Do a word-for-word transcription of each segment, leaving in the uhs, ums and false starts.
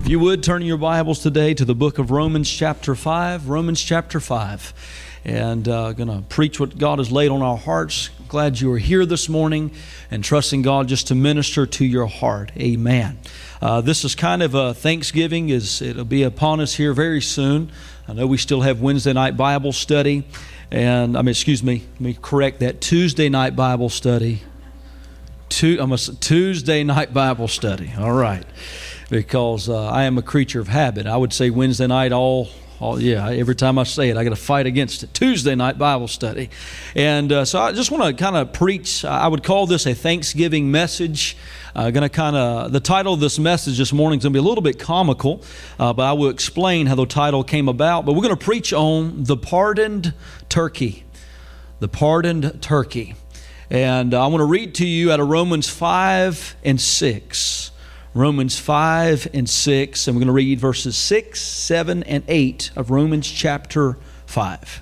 If you would, turn your Bibles today to the book of Romans chapter five. Romans chapter five. And uh, going to preach what God has laid on our hearts. Glad you are here this morning and trusting God just to minister to your heart. Amen. Uh, this is kind of a Thanksgiving. Is It'll be upon us here very soon. I know we still have Wednesday night Bible study. And, I mean, excuse me, let me correct that. Tuesday night Bible study. Two, I'm a, Tuesday night Bible study. All right. Because uh, I am a creature of habit. I would say Wednesday night all, all yeah, every time I say it, I got to fight against it. Tuesday night Bible study. And uh, so I just want to kind of preach, I would call this a Thanksgiving message. Uh, going to kind of, the title of this message this morning is going to be a little bit comical, uh, but I will explain how the title came about. But we're going to preach on the pardoned turkey. The pardoned turkey. And uh, I want to read to you out of Romans five and six. Romans five and six, and we're going to read verses six, seven, and eight of Romans chapter five.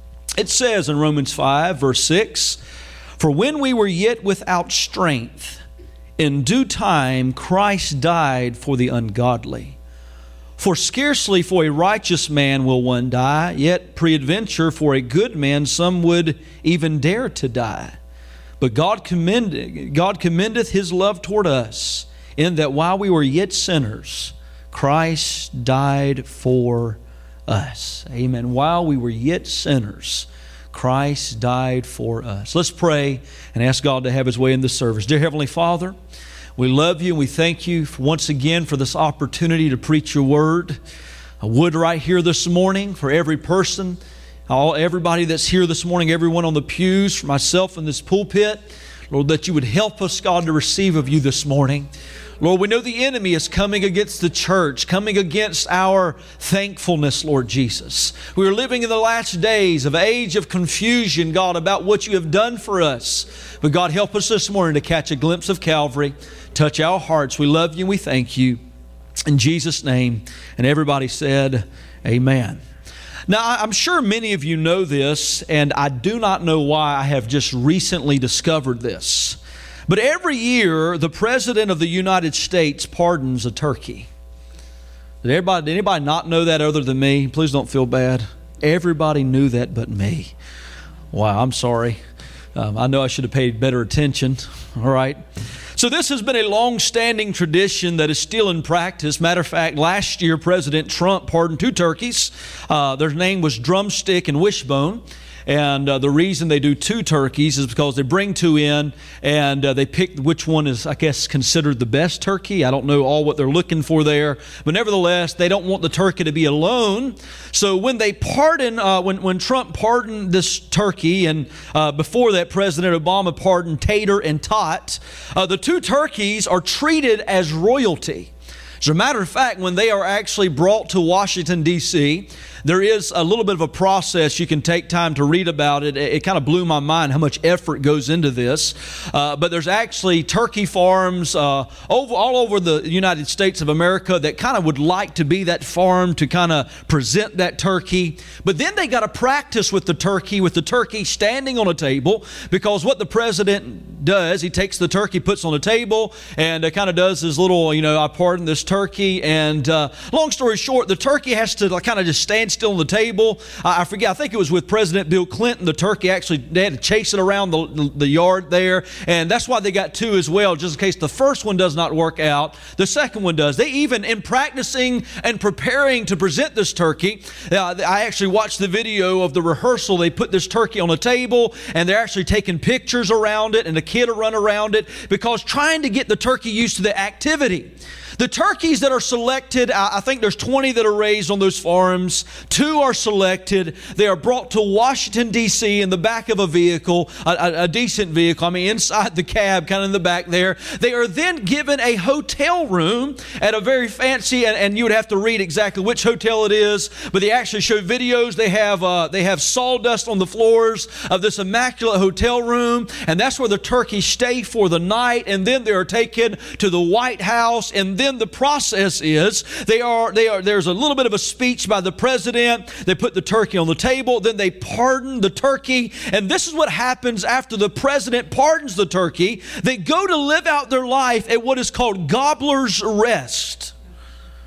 It says in Romans five, verse six, "For when we were yet without strength, in due time Christ died for the ungodly. For scarcely for a righteous man will one die, yet peradventure for a good man some would even dare to die. But God commendeth, God commendeth His love toward us, in that while we were yet sinners, Christ died for us." Amen. While we were yet sinners, Christ died for us. Let's pray and ask God to have His way in this service. Dear Heavenly Father, we love You and we thank You for once again for this opportunity to preach Your Word. I would right here this morning for every person, all everybody that's here this morning, everyone on the pews, for myself in this pulpit, Lord, that You would help us, God, to receive of You this morning. Lord, we know the enemy is coming against the church, coming against our thankfulness, Lord Jesus. We are living in the last days of age of confusion, God, about what You have done for us. But God, help us this morning to catch a glimpse of Calvary. Touch our hearts. We love You and we thank You. In Jesus' name. And everybody said, amen. Now, I'm sure many of you know this, and I do not know why I have just recently discovered this. But every year, the President of the United States pardons a turkey. Did everybody, did anybody not know that other than me? Please don't feel bad. Everybody knew that but me. Wow, I'm sorry. Um, I know I should have paid better attention. All right. So this has been a long-standing tradition that is still in practice. Matter of fact, last year, President Trump pardoned two turkeys. Uh, their name was Drumstick and Wishbone. And uh, the reason they do two turkeys is because they bring two in and uh, they pick which one is, I guess, considered the best turkey. I don't know all what they're looking for there. But nevertheless, they don't want the turkey to be alone. So when they pardon, uh, when, when Trump pardoned this turkey, and uh, before that, President Obama pardoned Tater and Tot, uh, the two turkeys are treated as royalty. As a matter of fact, when they are actually brought to Washington, D C, there is a little bit of a process. You can take time to read about it. It, it kind of blew my mind how much effort goes into this. Uh, but there's actually turkey farms uh, over, all over the United States of America that kind of would like to be that farm to kind of present that turkey. But then they got to practice with the turkey, with the turkey standing on a table, because what the president does, he takes the turkey, puts on a table, and uh, kind of does his little, you know, I pardon this turkey. And uh, long story short, the turkey has to like, kind of just stand still on the table. Uh, I forget, I think it was with President Bill Clinton, the turkey actually, they had to chase it around the, the, the yard there. And that's why they got two as well, just in case the first one does not work out, the second one does. They even, in practicing and preparing to present this turkey, uh, I actually watched the video of the rehearsal. They put this turkey on a table and they're actually taking pictures around it and the kid will run around it, because trying to get the turkey used to the activity. The turkeys that are selected, I think there's twenty that are raised on those farms. Two are selected. They are brought to Washington, D C in the back of a vehicle, a, a, a decent vehicle. I mean, inside the cab, kind of in the back there. They are then given a hotel room at a very fancy, and, and you would have to read exactly which hotel it is, but they actually show videos. They have, uh, they have sawdust on the floors of this immaculate hotel room, and that's where the turkeys stay for the night, and then they are taken to the White House, and then the process is they are they are there's a little bit of a speech by the president. They put the turkey on the table, then they pardon the turkey, and this is what happens after the president pardons the turkey. They go to live out their life at what is called gobbler's rest.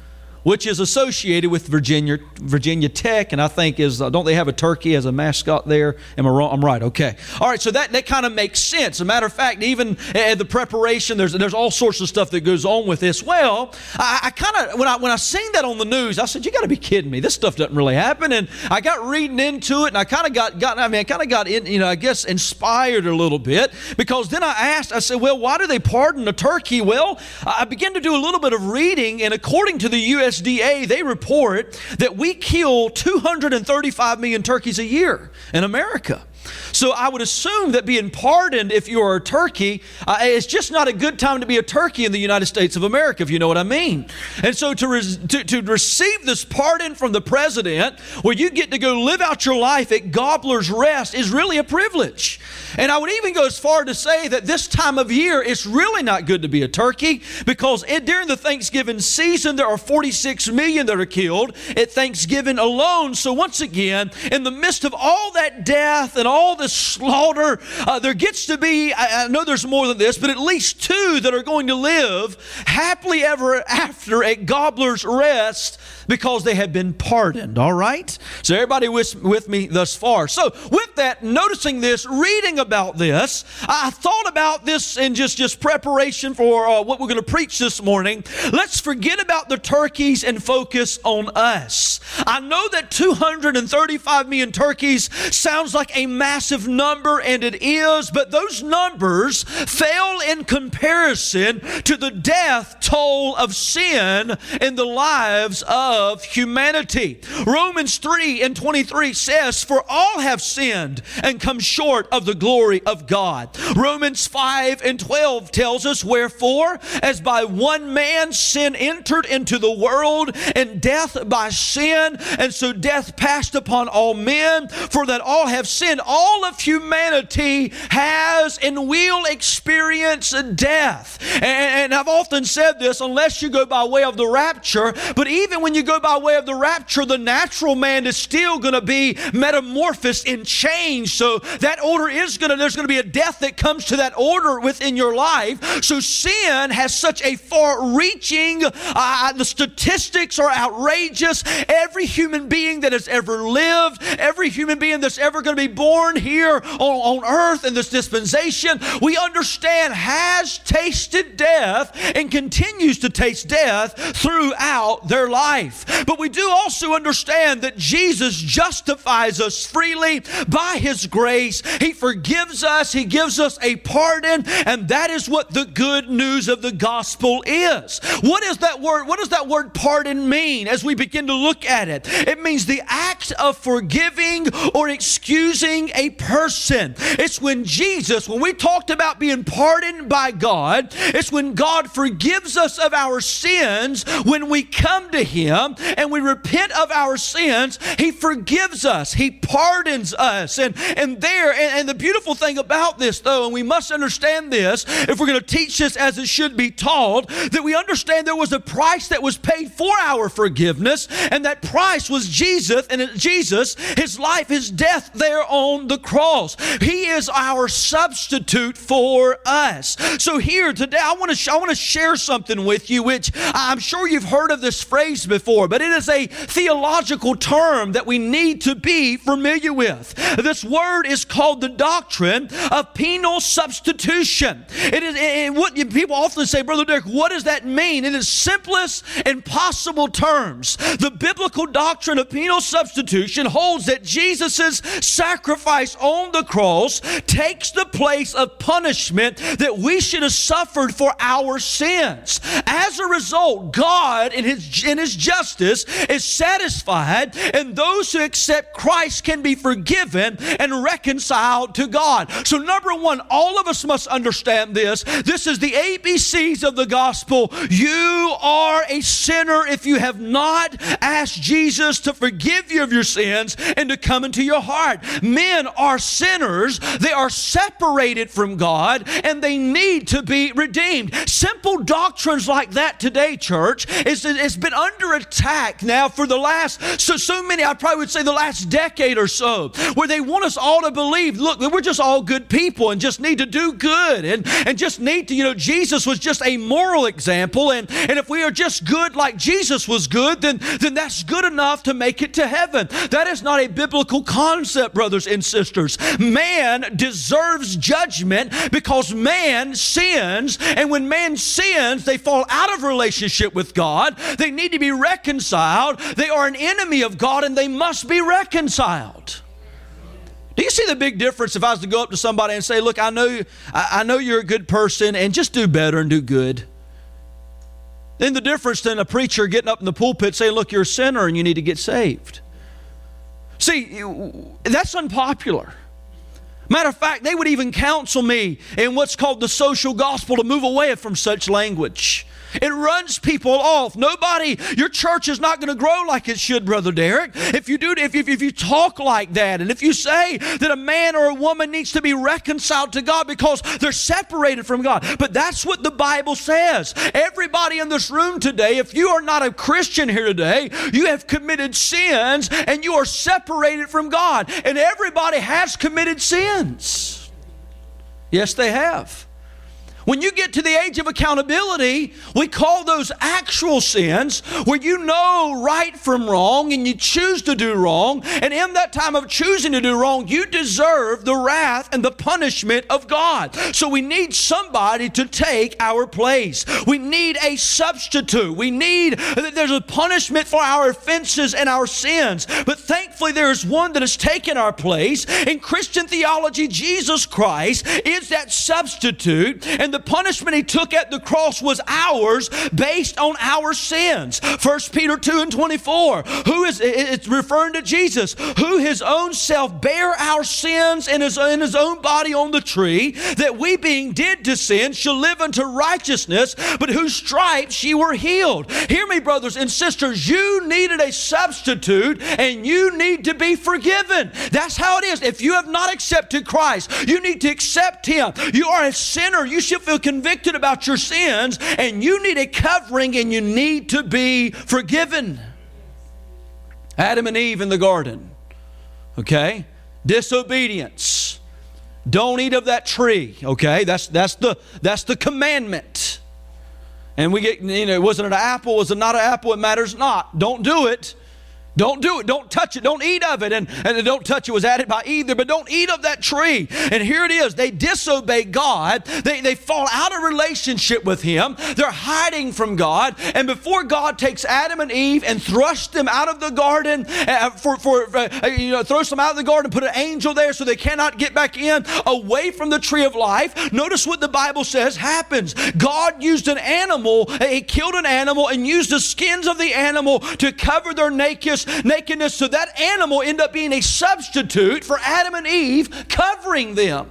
which is associated with Virginia Virginia Tech, and I think is, uh, don't they have a turkey as a mascot there? Am I wrong? I'm right, okay. All right, so that, that kind of makes sense. As a matter of fact, even at the preparation, there's there's all sorts of stuff that goes on with this. Well, I, I kind of, when I when I seen that on the news, I said, you got to be kidding me. This stuff doesn't really happen. And I got reading into it, and I kind of got, got, I mean, I kind of got, in, you know, I guess inspired a little bit, because then I asked, I said, well, why do they pardon a turkey? Well, I began to do a little bit of reading, and according to the U S D A, they report that we kill two hundred thirty-five million turkeys a year in America. So I would assume that being pardoned if you're a turkey, uh, it's just not a good time to be a turkey in the United States of America, if you know what I mean. And so to, res- to, to receive this pardon from the president, where you get to go live out your life at Gobbler's Rest, is really a privilege. And I would even go as far to say that this time of year, it's really not good to be a turkey, because it, during the Thanksgiving season, there are forty-six million that are killed at Thanksgiving alone. So once again, in the midst of all that death and all this slaughter, uh, there gets to be, I, I know there's more than this, but at least two that are going to live happily ever after at Gobbler's Rest, because they have been pardoned, all right? So everybody with, with me thus far. So with that, noticing this, reading about this, I thought about this in just, just preparation for uh, what we're going to preach this morning. Let's forget about the turkeys and focus on us. I know that two hundred thirty-five million turkeys sounds like a massive number, and it is, but those numbers fail in comparison to the death toll of sin in the lives of humanity. Romans three and twenty-three says, for all have sinned and come short of the glory of God. Romans five and twelve tells us, wherefore, as by one man sin entered into the world, and death by sin, and so death passed upon all men, for that all have sinned. All of humanity has and will experience death. And, and I've often said this, unless you go by way of the rapture, but even when you go by way of the rapture, the natural man is still going to be metamorphosed and changed. So that order is going to, there's going to be a death that comes to that order within your life. So sin has such a far-reaching, uh, the statistics are outrageous. Every human being that has ever lived, every human being that's ever going to be born here on, on earth in this dispensation, we understand has tasted death and continues to taste death throughout their life. But we do also understand that Jesus justifies us freely by His grace. He forgives us. He gives us a pardon, and that is what the good news of the gospel is. What is that word? What does that word pardon mean as we begin to look at it? It means the act of forgiving or excusing a person. It's when Jesus, when we talked about being pardoned by God, it's when God forgives us of our sins. When we come to Him and we repent of our sins, He forgives us. He pardons us. And, and there, and, and the beautiful thing about this, though, and we must understand this if we're going to teach this as it should be taught, that we understand there was a price that was paid for our forgiveness, and that price was Jesus, and Jesus, His life, His death there on the cross. He is our substitute for us. So here today, I want to I want to share something with you, which I'm sure you've heard of this phrase before, but it is a theological term that we need to be familiar with. This word is called the doctrine of penal substitution. It is it, what people often say, Brother Derek, what does that mean? In its simplest and possible terms, the biblical doctrine of penal substitution holds that Jesus' sacrifice on the cross takes the place of punishment that we should have suffered for our sins. As a result, God in His, in His justice is satisfied, and those who accept Christ can be forgiven and reconciled to God. So number one, all of us must understand this. This is the A B Cs of the gospel. You are a sinner if you have not asked Jesus to forgive you of of your sins and to come into your heart. Men are sinners. They are separated from God and they need to be redeemed. Simple doctrines like that today, church, is it's been under attack now for the last, so, so many, I probably would say the last decade or so, where they want us all to believe, look, that we're just all good people and just need to do good and, and just need to, you know, Jesus was just a moral example, and, and if we are just good like Jesus was good, then, then that's good enough to make it to heaven. That is not a biblical concept, brothers and sisters. Man deserves judgment because man sins, and when man sins, they fall out of relationship with God. They need to be reconciled. They are an enemy of God, and they must be reconciled. Do you see the big difference if I was to go up to somebody and say, look, I know, I know you're a good person, and just do better and do good? Then the difference than a preacher getting up in the pulpit saying, look, you're a sinner and you need to get saved. See, that's unpopular. Matter of fact, they would even counsel me in what's called the social gospel to move away from such language. It runs people off. Nobody, your church is not going to grow like it should, Brother Derek. If you do, if, if, if you talk like that, and if you say that a man or a woman needs to be reconciled to God because they're separated from God. But that's what the Bible says. Everybody in this room today, if you are not a Christian here today, you have committed sins and you are separated from God. And everybody has committed sins. Yes, they have. When you get to the age of accountability, we call those actual sins, where you know right from wrong and you choose to do wrong. And in that time of choosing to do wrong, you deserve the wrath and the punishment of God. So we need somebody to take our place. We need a substitute. We need, there's a punishment for our offenses and our sins. But thankfully there is one that has taken our place. In Christian theology, Jesus Christ is that substitute. And the punishment He took at the cross was ours based on our sins. First Peter two and twenty-four. Who is, it's referring to Jesus, who His own self bare our sins in His, in His own body on the tree, that we being dead to sin shall live unto righteousness, but whose stripes ye were healed. Hear me, brothers and sisters, you needed a substitute and you need to be forgiven. That's how it is. If you have not accepted Christ, you need to accept Him. You are a sinner. You should feel convicted about your sins, and you need a covering, and you need to be forgiven. Adam and Eve in the garden, okay? Disobedience. Don't eat of that tree, okay? That's that's the that's the commandment. And we get, you know, was it an apple? Was it not an apple? It matters not. Don't do it. Don't do it. Don't touch it. Don't eat of it. And, and don't touch it was added by either, but don't eat of that tree. And here it is. They disobey God. They, they fall out of relationship with Him. They're hiding from God. And before God takes Adam and Eve and thrusts them out of the garden, uh, for, for uh, you know, throws them out of the garden, put an angel there so they cannot get back in, away from the tree of life. Notice what the Bible says happens. God used an animal. He killed an animal and used the skins of the animal to cover their nakedness. nakedness, so that animal ended up being a substitute for Adam and Eve, covering them.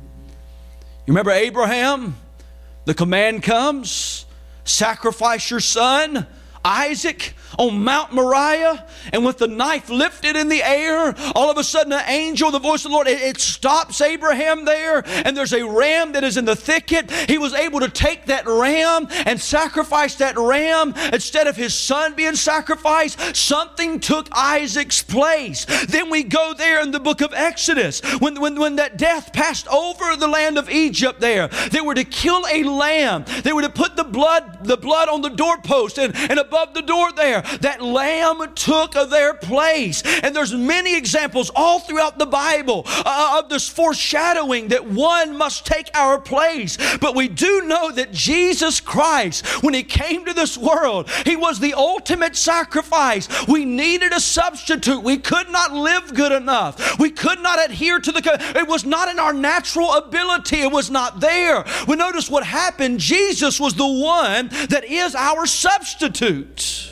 You remember Abraham? The command comes, sacrifice your son Isaac on Mount Moriah, and with the knife lifted in the air, all of a sudden an angel, the voice of the Lord, it, it stops Abraham there, and there's a ram that is in the thicket. He was able to take that ram and sacrifice that ram. Instead of his son being sacrificed, something took Isaac's place. Then we go there in the book of Exodus, when, when, when that death passed over the land of Egypt there, they were to kill a lamb. They were to put the blood, the blood on the doorpost and, and above the door there. That lamb took their place. And there's many examples all throughout the Bible uh, of this foreshadowing that one must take our place. But we do know that Jesus Christ, when He came to this world, He was the ultimate sacrifice. We needed a substitute. We could not live good enough. We could not adhere to the... It was not in our natural ability. It was not there. We notice what happened. Jesus was the one that is our substitute.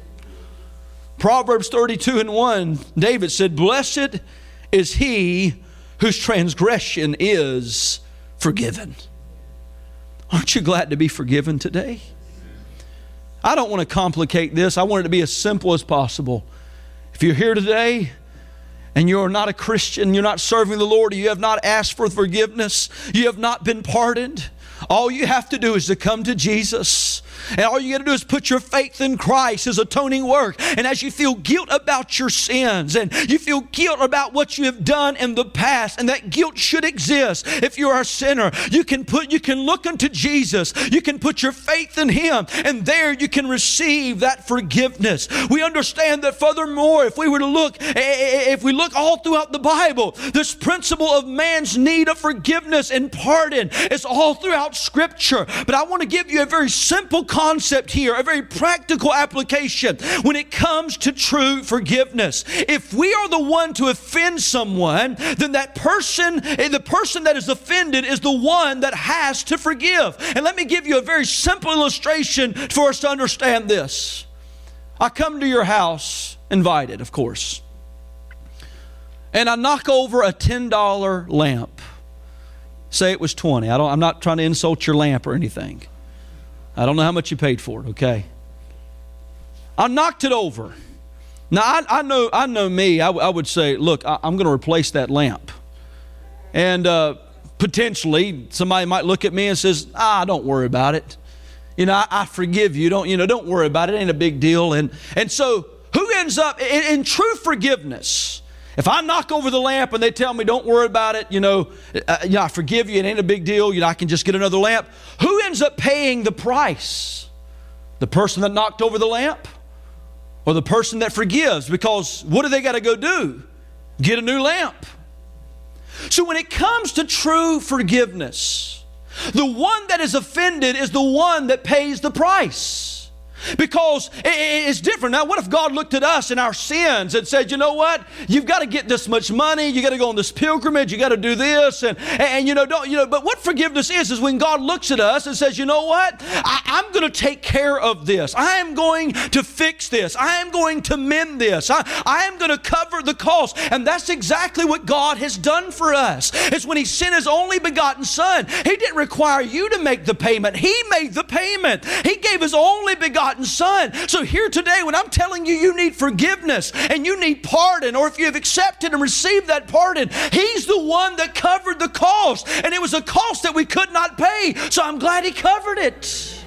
Proverbs thirty-two and one, David said, "Blessed is he whose transgression is forgiven." Aren't you glad to be forgiven today? I don't want to complicate this. I want it to be as simple as possible. If you're here today and you're not a Christian, you're not serving the Lord, you have not asked for forgiveness, you have not been pardoned, all you have to do is to come to Jesus. And all you got to do is put your faith in Christ, His atoning work. And as you feel guilt about your sins, and you feel guilt about what you have done in the past, and that guilt should exist if you are a sinner, you can put, you can look unto Jesus. You can put your faith in Him, and there you can receive that forgiveness. We understand that furthermore, if we were to look, if we look all throughout the Bible, this principle of man's need of forgiveness and pardon is all throughout Scripture. But I want to give you a very simple concept here, a very practical application when it comes to true forgiveness. If we are the one to offend someone, then that person, the person that is offended is the one that has to forgive. And let me give you a very simple illustration for us to understand this. I come to your house, invited, of course, and I knock over a ten dollar lamp. Say it was twenty. I don't, I'm not trying to insult your lamp or anything. I don't know how much you paid for it, okay? I knocked it over. Now, I, I know I know me. I, I would say, look, I, I'm going to replace that lamp. And uh, potentially, somebody might look at me and says, ah, don't worry about it. You know, I, I forgive you. Don't, you know, don't worry about it. It ain't a big deal. And, and so, who ends up, in, in true forgiveness, if I knock over the lamp and they tell me, don't worry about it, you know, uh, you know, I forgive you, it ain't a big deal, you know, I can just get another lamp. Who ends up paying the price? The person that knocked over the lamp or the person that forgives? Because what do they got to go do? Get a new lamp. So when it comes to true forgiveness, the one that is offended is the one that pays the price. Because it's different. Now, what if God looked at us and our sins and said, you know what? You've got to get this much money. You got to go on this pilgrimage. You got to do this. And, and you know, don't, you know, but what forgiveness is, is when God looks at us and says, you know what? I, I'm going to take care of this. I am going to fix this. I am going to mend this. I, I am going to cover the cost. And that's exactly what God has done for us. It's when He sent His only begotten Son. He didn't require you to make the payment. He made the payment. He gave His only begotten Son. So here today, when I'm telling you you need forgiveness and you need pardon, or if you have accepted and received that pardon, He's the one that covered the cost. And it was a cost that we could not pay. So I'm glad He covered it.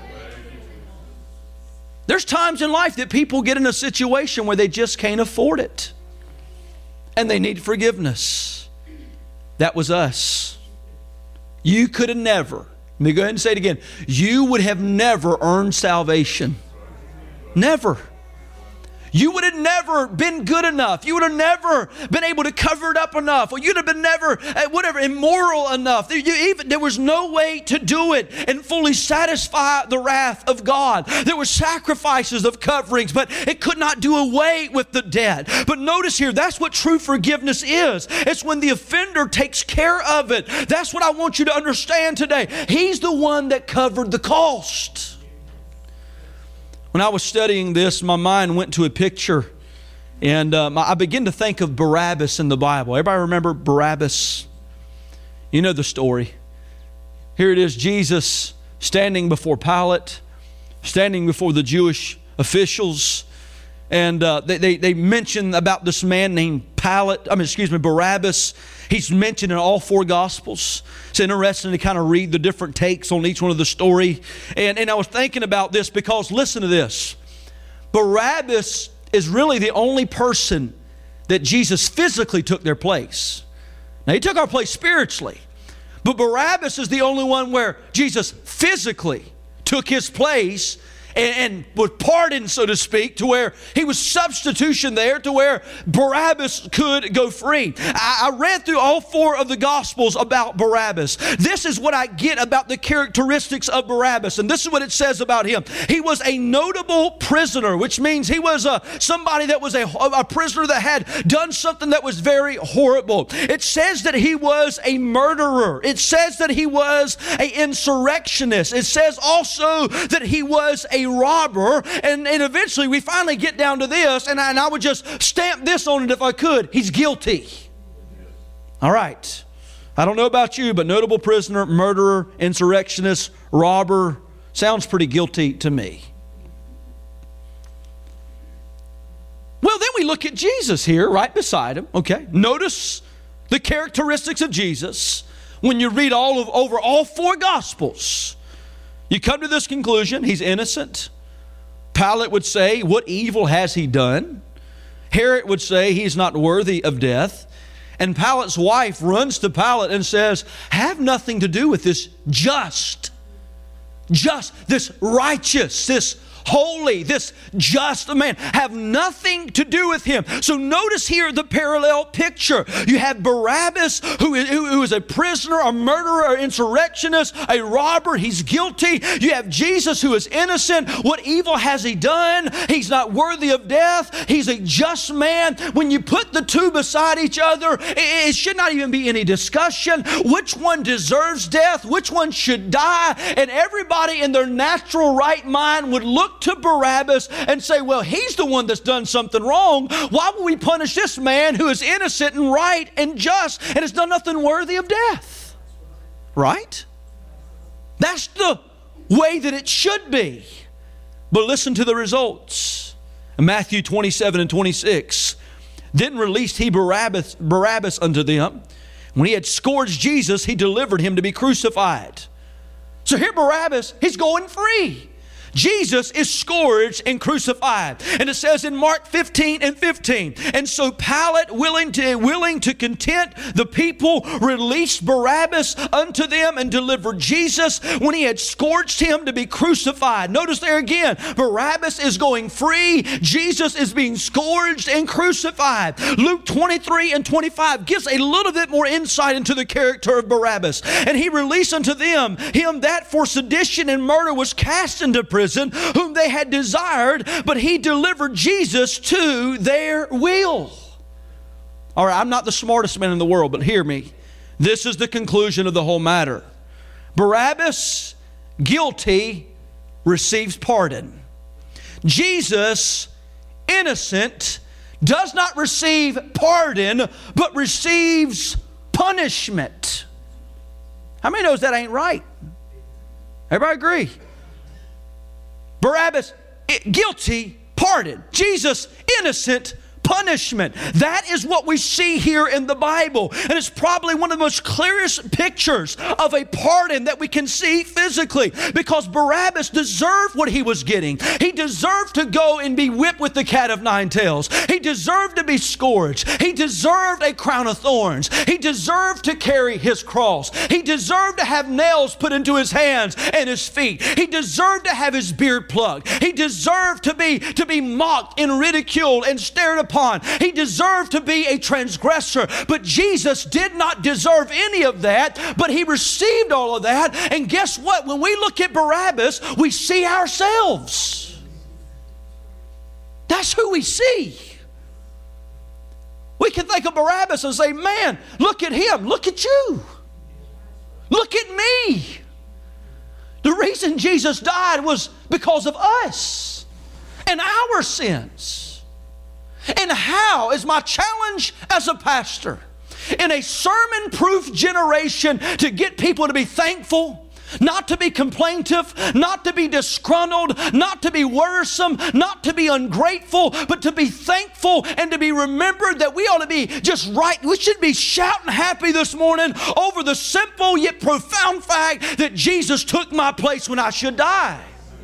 There's times in life that people get in a situation where they just can't afford it. And they need forgiveness. That was us. You could have never, let me go ahead and say it again. You would have never earned salvation. Never. You would have never been good enough. You would have never been able to cover it up enough. Or you'd have been never, whatever, immoral enough. There, you even, there was no way to do it and fully satisfy the wrath of God. There were sacrifices of coverings, but it could not do away with the debt. But notice here, that's what true forgiveness is. It's when the offender takes care of it. That's what I want you to understand today. He's the one that covered the cost. When I was studying this, my mind went to a picture, and um, I began to think of Barabbas in the Bible. Everybody remember Barabbas? You know the story. Here it is, Jesus standing before Pilate, standing before the Jewish officials, and uh, they, they, they mention about this man named Pilate, I mean, excuse me, Barabbas. He's mentioned in all four Gospels. It's interesting to kind of read the different takes on each one of the story. And, and I was thinking about this because, listen to this. Barabbas is really the only person that Jesus physically took their place. Now, He took our place spiritually. But Barabbas is the only one where Jesus physically took His place And, and was pardoned, so to speak, to where He was substitution there, to where Barabbas could go free. I, I read through all four of the Gospels about Barabbas. This is what I get about the characteristics of Barabbas, and this is what it says about him. He was a notable prisoner, which means he was a, somebody that was a, a prisoner that had done something that was very horrible. It says that he was a murderer. It says that he was an insurrectionist. It says also that he was a robber, and, and eventually we finally get down to this, and I, and I would just stamp this on it if I could. He's guilty. All right. I don't know about you, but notable prisoner, murderer, insurrectionist, robber, sounds pretty guilty to me. Well, then we we look at Jesus here right beside him, okay? Notice the characteristics of Jesus when you read all of over all four Gospels. You come to this conclusion: he's innocent. Pilate would say, what evil has he done? Herod would say he's not worthy of death. And Pilate's wife runs to Pilate and says, have nothing to do with this just, just, this righteous, this holy, this just man. Have nothing to do with him. So notice here the parallel picture. You have Barabbas, who is, who, who is a prisoner, a murderer, an insurrectionist, a robber. He's guilty. You have Jesus, who is innocent. What evil has he done? He's not worthy of death. He's a just man. When you put the two beside each other, it, it should not even be any discussion. Which one deserves death? Which one should die? And everybody in their natural right mind would look to Barabbas and say, well, he's the one that's done something wrong. Why would we punish this man who is innocent and right and just and has done nothing worthy of death? Right? That's the way that it should be. But listen to the results. In Matthew twenty-seven and twenty-six, then released he Barabbas, Barabbas unto them. When he had scourged Jesus, he delivered him to be crucified. So here Barabbas, he's going free. Jesus is scourged and crucified. And it says in Mark fifteen and fifteen, and so Pilate, willing to, willing to content the people, released Barabbas unto them and delivered Jesus when he had scourged him to be crucified. Notice there again, Barabbas is going free. Jesus is being scourged and crucified. Luke twenty-three and twenty-five gives a little bit more insight into the character of Barabbas. And he released unto them him that for sedition and murder was cast into prison, whom they had desired, but he delivered Jesus to their will. All right, I'm not the smartest man in the world, but hear me. This is the conclusion of the whole matter. Barabbas, guilty, receives pardon. Jesus, innocent, does not receive pardon, but receives punishment. How many knows that ain't right? Everybody agree? Barabbas, guilty, pardon. Jesus, innocent, punishment. That is what we see here in the Bible. And it's probably one of the most clearest pictures of a pardon that we can see physically, because Barabbas deserved what he was getting. He deserved to go and be whipped with the cat of nine tails. He deserved to be scourged. He deserved a crown of thorns. He deserved to carry his cross. He deserved to have nails put into his hands and his feet. He deserved to have his beard plucked. He deserved to be, to be mocked and ridiculed and stared upon. He deserved to be a transgressor. But Jesus did not deserve any of that, but he received all of that. And guess what? When we look at Barabbas, we see ourselves. That's who we see. We can think of Barabbas and say, man, look at him. Look at you. Look at me. The reason Jesus died was because of us and our sins. And how is my challenge as a pastor in a sermon-proof generation to get people to be thankful, not to be complaintive, not to be disgruntled, not to be worrisome, not to be ungrateful, but to be thankful and to be remembered that we ought to be just right. We should be shouting happy this morning over the simple yet profound fact that Jesus took my place when I should die.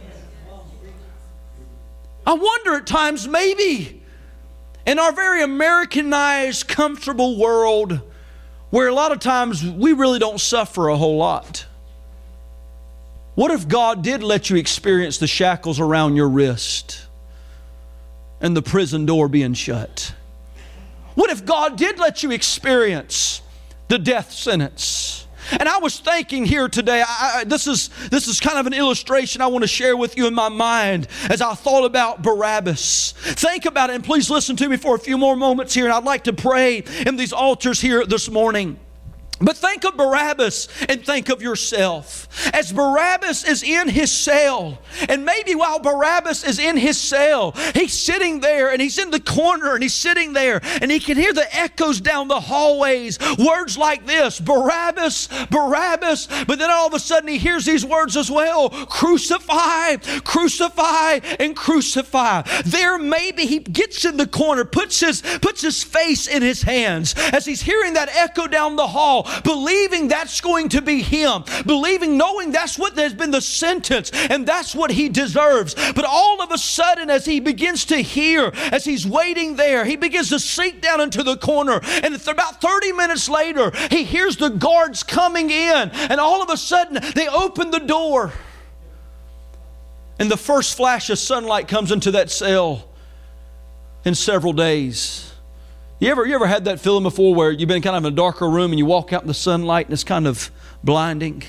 I wonder at times, maybe in our very Americanized, comfortable world, where a lot of times we really don't suffer a whole lot, what if God did let you experience the shackles around your wrist and the prison door being shut? What if God did let you experience the death sentence? And I was thinking here today, I, I, this is this is kind of an illustration I want to share with you in my mind as I thought about Barabbas. Think about it, and please listen to me for a few more moments here, and I'd like to pray in these altars here this morning. But think of Barabbas and think of yourself. As Barabbas is in his cell, and maybe while Barabbas is in his cell, he's sitting there and he's in the corner and he's sitting there and he can hear the echoes down the hallways. Words like this, Barabbas, Barabbas. But then all of a sudden he hears these words as well, crucify, crucify, and crucify. There maybe he gets in the corner, puts his, puts his face in his hands as he's hearing that echo down the hall, believing that's going to be him, believing, knowing that's what has been the sentence and that's what he deserves. But all of a sudden, as he begins to hear, as he's waiting there, he begins to sink down into the corner, and about thirty minutes later he hears the guards coming in, and all of a sudden they open the door, and the first flash of sunlight comes into that cell in several days. You ever, you ever had that feeling before where you've been kind of in a darker room and you walk out in the sunlight and it's kind of blinding?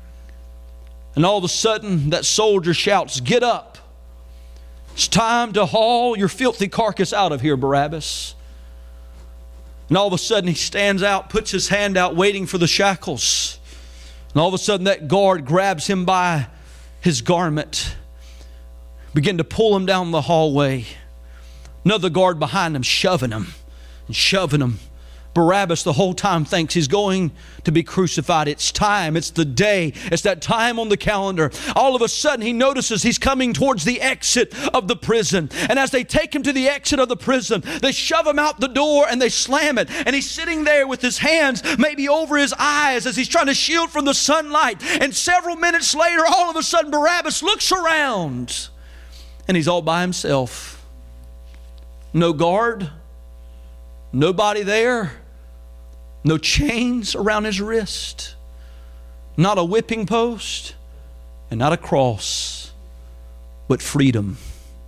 And all of a sudden that soldier shouts, "Get up. It's time to haul your filthy carcass out of here, Barabbas." And all of a sudden he stands out, puts his hand out waiting for the shackles. And all of a sudden that guard grabs him by his garment, begin to pull him down the hallway. Another guard behind him shoving him. And shoving him. Barabbas the whole time thinks he's going to be crucified. It's time. It's the day. It's that time on the calendar. All of a sudden he notices he's coming towards the exit of the prison. And as they take him to the exit of the prison, they shove him out the door and they slam it. And he's sitting there with his hands maybe over his eyes as he's trying to shield from the sunlight. And several minutes later, all of a sudden Barabbas looks around and he's all by himself. No guard. Nobody there, no chains around his wrist, not a whipping post, and not a cross, but freedom.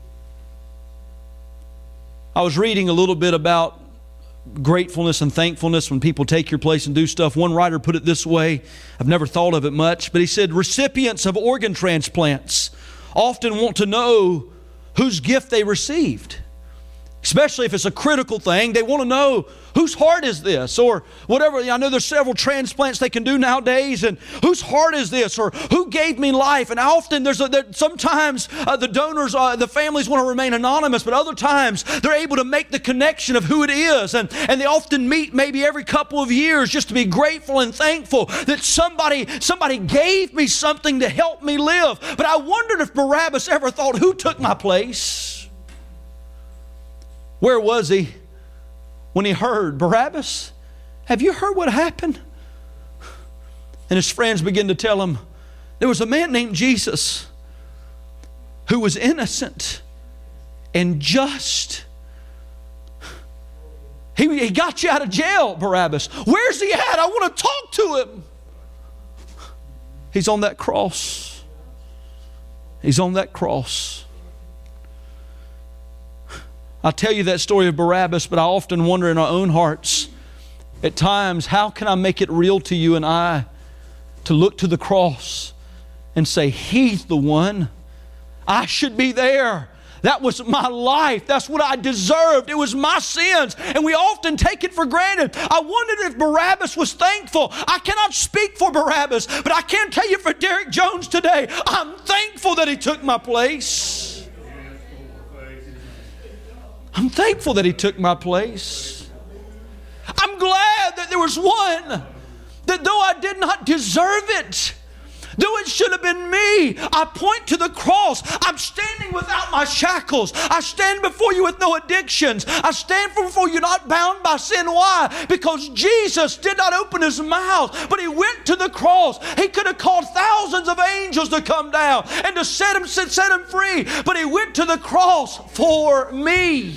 I was reading a little bit about gratefulness and thankfulness when people take your place and do stuff. One writer put it this way, I've never thought of it much, but he said, recipients of organ transplants often want to know whose gift they received. Especially if it's a critical thing, they want to know whose heart is this, or whatever. I know there's several transplants they can do nowadays, and whose heart is this, or who gave me life? And often there's a, there, sometimes uh, the donors, uh, the families want to remain anonymous, but other times they're able to make the connection of who it is, and and they often meet maybe every couple of years just to be grateful and thankful that somebody somebody gave me something to help me live. But I wondered if Barabbas ever thought, who took my place? Where was he when he heard, Barabbas, have you heard what happened? And his friends begin to tell him, there was a man named Jesus who was innocent and just. He, he got you out of jail, Barabbas. Where's he at? I want to talk to him. He's on that cross. He's on that cross. I tell you that story of Barabbas, but I often wonder in our own hearts, at times, how can I make it real to you and I to look to the cross and say, He's the one. I should be there. That was my life. That's what I deserved. It was my sins. And we often take it for granted. I wondered if Barabbas was thankful. I cannot speak for Barabbas, but I can tell you for Derek Jones today, I'm thankful that he took my place. I'm thankful that he took my place. I'm glad that there was one that though I did not deserve it, though it should have been me, I point to the cross. I'm standing without my shackles. I stand before you with no addictions. I stand before you not bound by sin. Why? Because Jesus did not open his mouth, but he went to the cross. He could have called thousands of angels to come down and to set him, set him free, but he went to the cross for me.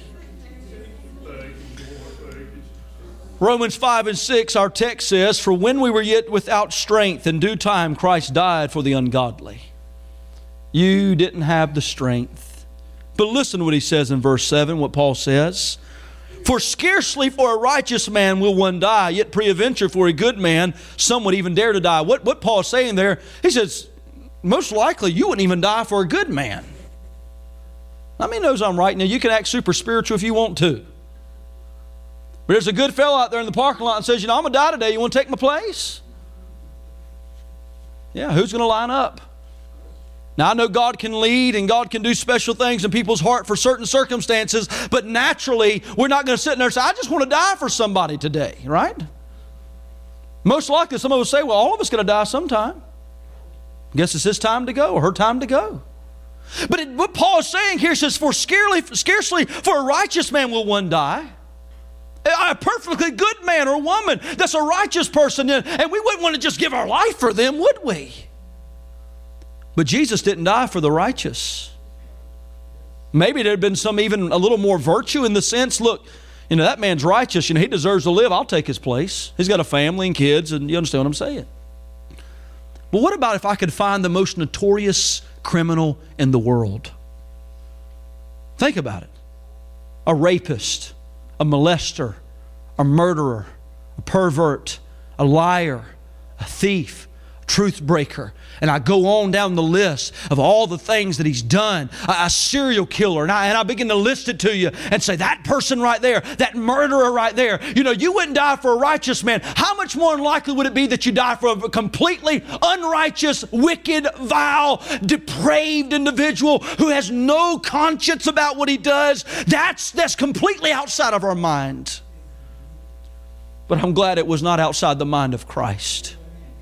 Romans five and six, our text says, for when we were yet without strength, in due time Christ died for the ungodly. You didn't have the strength. But listen to what he says in verse seven, what Paul says. For scarcely for a righteous man will one die, yet peradventure for a good man some would even dare to die. What, what Paul is saying there, he says, most likely you wouldn't even die for a good man. I mean, knows I'm right. Now, you can act super spiritual if you want to. But there's a good fellow out there in the parking lot and says, you know, I'm going to die today. You want to take my place? Yeah, who's going to line up? Now, I know God can lead and God can do special things in people's heart for certain circumstances, but naturally, we're not going to sit in there and say, I just want to die for somebody today, right? Most likely, some of us say, well, all of us going to die sometime. I guess it's his time to go or her time to go. But it, what Paul is saying here says, for scarcely, scarcely for a righteous man will one die. A perfectly good man or woman that's a righteous person, and we wouldn't want to just give our life for them, would we? But Jesus didn't die for the righteous. Maybe there had been some even a little more virtue in the sense, look, you know, that man's righteous, you know, he deserves to live, I'll take his place. He's got a family and kids, and you understand what I'm saying. But what about if I could find the most notorious criminal in the world? Think about it. A rapist, a molester, a murderer, a pervert, a liar, a thief, a truth breaker. And I go on down the list of all the things that he's done. A, a serial killer. And I, and I begin to list it to you and say, that person right there, that murderer right there, you know, you wouldn't die for a righteous man. How much more unlikely would it be that you die for a completely unrighteous, wicked, vile, depraved individual who has no conscience about what he does? That's, that's completely outside of our mind. But I'm glad it was not outside the mind of Christ.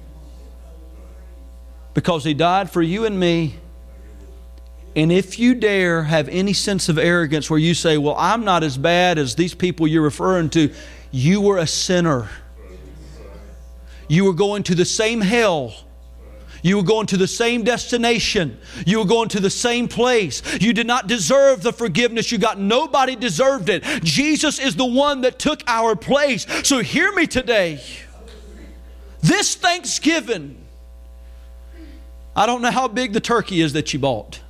Because he died for you and me. And if you dare have any sense of arrogance where you say, well, I'm not as bad as these people you're referring to, you were a sinner. You were going to the same hell. You were going to the same destination. You were going to the same place. You did not deserve the forgiveness you got. Nobody deserved it. Jesus is the one that took our place. So hear me today. This Thanksgiving, I don't know how big the turkey is that you bought.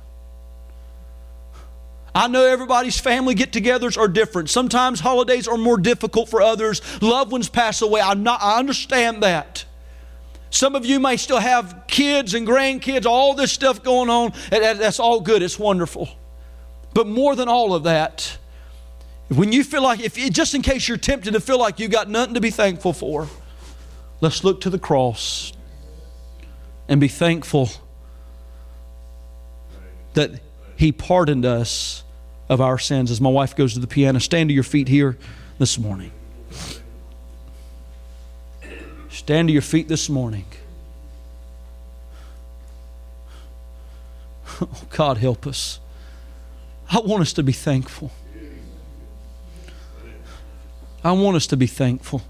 I know everybody's family get-togethers are different. Sometimes holidays are more difficult for others. Loved ones pass away. I'm not, I understand that. Some of you may still have kids and grandkids, all this stuff going on. That's all good. It's wonderful. But more than all of that, when you feel like, if just in case you're tempted to feel like you got nothing to be thankful for, let's look to the cross and be thankful that He pardoned us of our sins. As my wife goes to the piano, stand to your feet here this morning. Stand to your feet this morning. Oh, God, help us. I want us to be thankful. I want us to be thankful.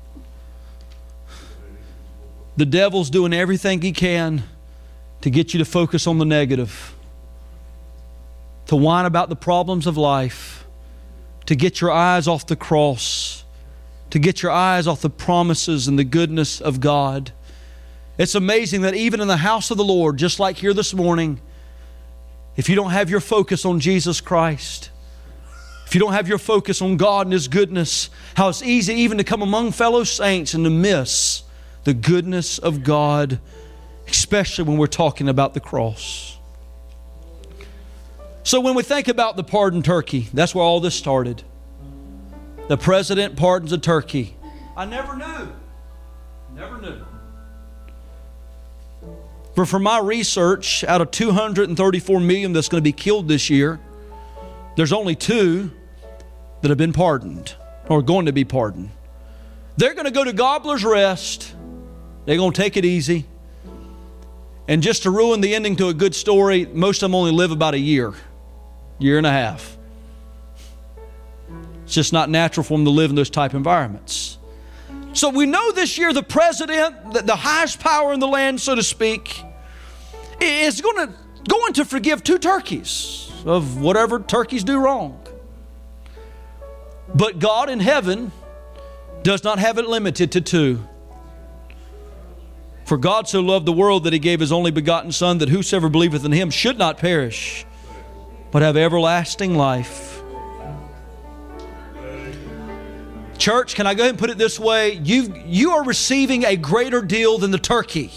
The devil's doing everything he can to get you to focus on the negative, to whine about the problems of life, to get your eyes off the cross, to get your eyes off the promises and the goodness of God. It's amazing that even in the house of the Lord, just like here this morning, if you don't have your focus on Jesus Christ, if you don't have your focus on God and His goodness, how it's easy even to come among fellow saints and to miss the goodness of God, especially when we're talking about the cross. So when we think about the pardoned turkey, that's where all this started. The president pardons a turkey. I never knew. Never knew. But from my research, out of two hundred thirty-four million that's going to be killed this year, there's only two that have been pardoned or going to be pardoned. They're going to go to Gobbler's Rest. They're going to take it easy. And just to ruin the ending to a good story, most of them only live about a year, year and a half. It's just not natural for them to live in those type environments. So we know this year the president, the, the highest power in the land, so to speak, is going to, going to forgive two turkeys of whatever turkeys do wrong. But God in heaven does not have it limited to two. For God so loved the world that He gave His only begotten Son, that whosoever believeth in Him should not perish, but have everlasting life. Church, can I go ahead and put it this way? You you are receiving a greater deal than the turkey.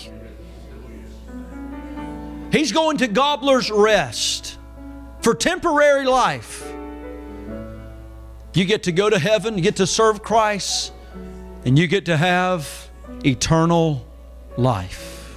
He's going to Gobbler's Rest for temporary life. You get to go to heaven, you get to serve Christ, and you get to have eternal life.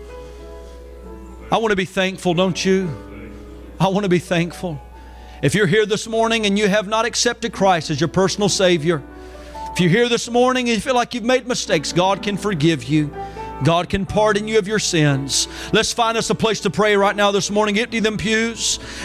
I want to be thankful, don't you? I want to be thankful. If you're here this morning and you have not accepted Christ as your personal Savior, if you're here this morning and you feel like you've made mistakes, God can forgive you. God can pardon you of your sins. Let's find us a place to pray right now this morning. Empty them pews.